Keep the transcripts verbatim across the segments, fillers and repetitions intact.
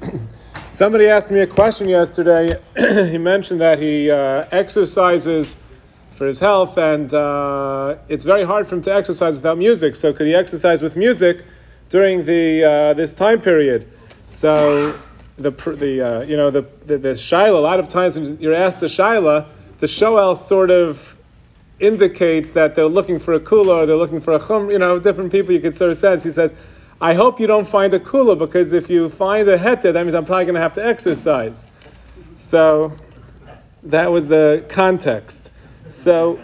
Somebody asked me a question yesterday. He mentioned that he uh, exercises for his health, and uh, it's very hard for him to exercise without music. So could he exercise with music during the uh, this time period? So the the uh, you know the the, the shaila. A lot of times when you're asked the shaila, the shoel sort of indicates that they're looking for a kula or they're looking for a chum. You know, different people you could sort of sense. He says, I hope you don't find a kula, because if you find a heter, that means I'm probably going to have to exercise. So that was the context. So,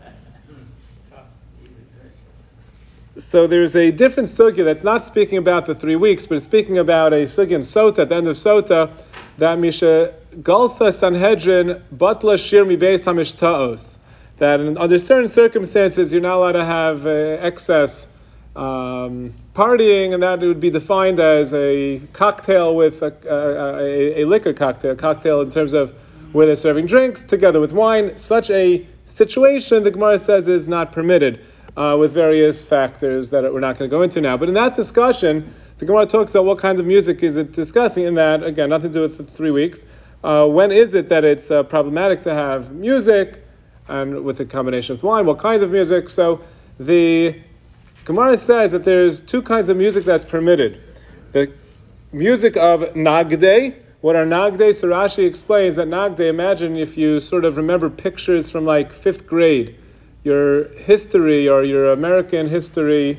so there's a different sugya that's not speaking about the three weeks, but it's speaking about a sugya in Sota, at the end of Sota, that Misha Galsa Sanhedrin Batla Shir Mi Beis Hamishtaos, that under certain circumstances you're not allowed to have uh, excess um, partying, and that it would be defined as a cocktail with a, a, a, a liquor cocktail, a cocktail in terms of where they're serving drinks together with wine. Such a situation, the Gemara says, is not permitted, uh, with various factors that we're not going to go into now. But in that discussion, the Gemara talks about what kind of music is it discussing. In that, again, nothing to do with the three weeks. Uh, when is it that it's uh, problematic to have music, and with a combination with wine? What kind of music? So the Gemara says that there's two kinds of music that's permitted. The music of Nagde. What are Nagde? So Rashi explains that Nagde, imagine if you sort of remember pictures from like fifth grade, your history or your American history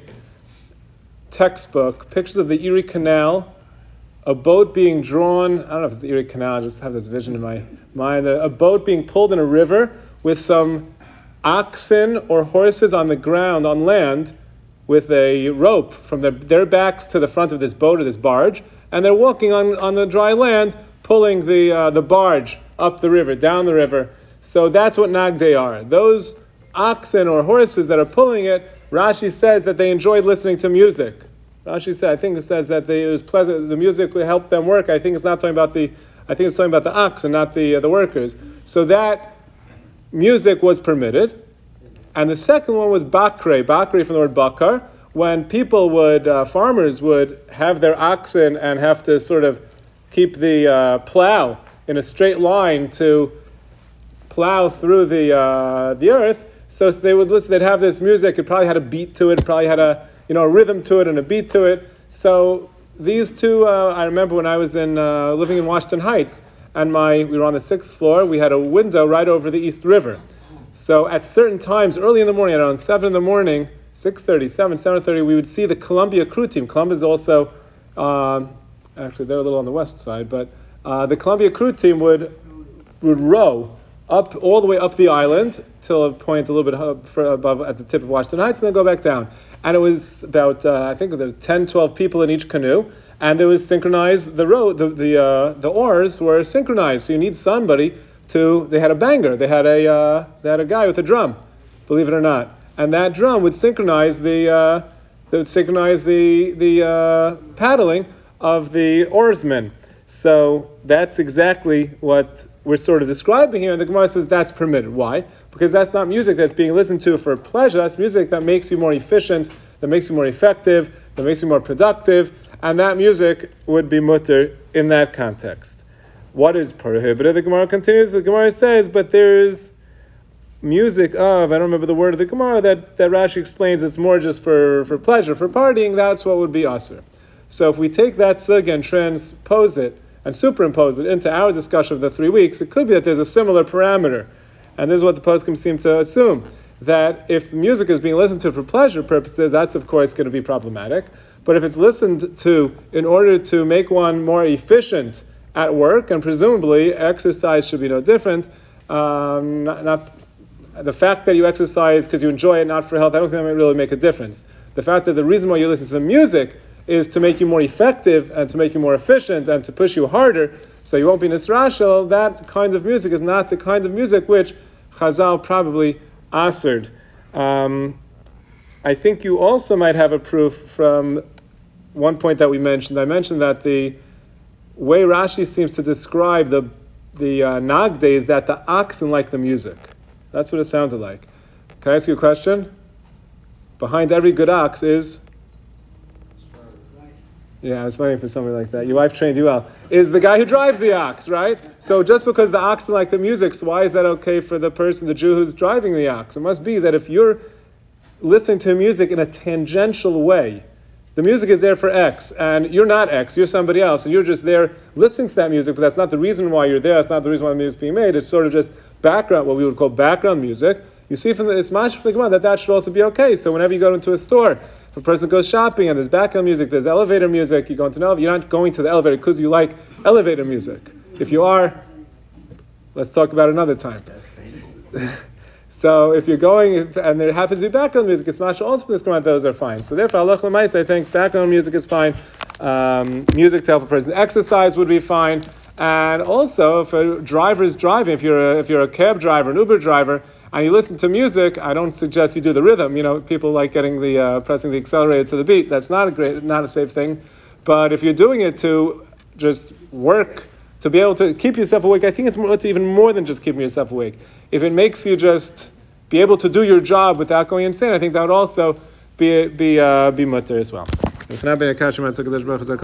textbook, pictures of the Erie Canal, a boat being drawn, I don't know if it's the Erie Canal, I just have this vision in my mind, a boat being pulled in a river with some oxen or horses on the ground, on land, with a rope from the, their backs to the front of this boat or this barge, and they're walking on, on the dry land, pulling the uh, the barge up the river, down the river. So that's what Nagde are. Those oxen or horses that are pulling it, Rashi says that they enjoyed listening to music. Rashi said, I think it says that they, it was pleasant, the music would help them work. I think it's not talking about the, I think it's talking about the oxen, not the uh, the workers. So that music was permitted. And the second one was bakre, bakre from the word bakar, when people would, uh, farmers would have their oxen and have to sort of keep the uh, plow in a straight line to plow through the uh, the earth. So, so they would listen, they'd have this music, it probably had a beat to it, probably had a you know a rhythm to it and a beat to it. So these two, uh, I remember when I was in uh, living in Washington Heights, and my we were on the sixth floor, we had a window right over the East River. So at certain times, early in the morning, around seven in the morning, six thirty, seven, seven thirty, we would see the Columbia crew team. Columbia is also, um, actually they're a little on the west side, but uh, the Columbia crew team would would row up all the way up the island till a point a little bit above at the tip of Washington Heights, and then go back down. And it was about, uh, I think, there were ten, twelve people in each canoe, and it was synchronized. The row, the the, uh, the oars were synchronized, so you need somebody to, they had a banger, they had a uh, they had a guy with a drum, believe it or not, and that drum would synchronize the uh, that would synchronize the the uh, paddling of the oarsmen. So that's exactly what we're sort of describing here, and the Gemara says that's permitted. Why? Because that's not music that's being listened to for pleasure. That's music that makes you more efficient, that makes you more effective, that makes you more productive, and that music would be mutter in that context. What is prohibited? The Gemara continues. The Gemara says, but there's music of, I don't remember the word of the Gemara, that, that Rashi explains it's more just for, for pleasure, for partying, that's what would be asur. So if we take that sugya and transpose it and superimpose it into our discussion of the three weeks, it could be that there's a similar parameter. And this is what the poskim seem to assume, that if music is being listened to for pleasure purposes, that's of course going to be problematic. But if it's listened to in order to make one more efficient at work, and presumably exercise should be no different. Um, not, not the fact that you exercise because you enjoy it, not for health, I don't think that might really make a difference. The fact that the reason why you listen to the music is to make you more effective and to make you more efficient and to push you harder, so you won't be nisrashel, that kind of music is not the kind of music which Chazal probably assered. Um, I think you also might have a proof from one point that we mentioned. I mentioned that the way Rashi seems to describe the the uh, Nagde is that the oxen like the music. That's what it sounded like. Can I ask you a question? Behind every good ox is Yeah, I was waiting for something like that. Your wife trained you well. Is the guy who drives the ox, right? So just because the ox like the music, so why is that okay for the person, the Jew who's driving the ox? It must be that if you're listening to music in a tangential way, the music is there for X, and you're not X, you're somebody else, and you're just there listening to that music, but that's not the reason why you're there, that's not the reason why the music's being made, it's sort of just background, what we would call background music. You see from the Ismash from the Gemara that that should also be okay. So whenever you go into a store, if a person goes shopping and there's background music, there's elevator music, you go into an elevator, you're not going to the elevator because you like elevator music. If you are, let's talk about it another time. So if you're going, and there happens to be background music, it's masha also from this Gemara, those are fine. So therefore, halach l'maisa, I think background music is fine. Um, music to help a person exercise would be fine. And also, if a driver is driving, if you're a, if you're a cab driver, an Uber driver, and you listen to music, I don't suggest you do the rhythm. You know, people like getting the uh, pressing the accelerator to the beat. That's not a great, not a safe thing. But if you're doing it to just work, to be able to keep yourself awake, I think it's more, it's even more than just keeping yourself awake. If it makes you just be able to do your job without going insane, I think that would also be be uh, be mutter as well.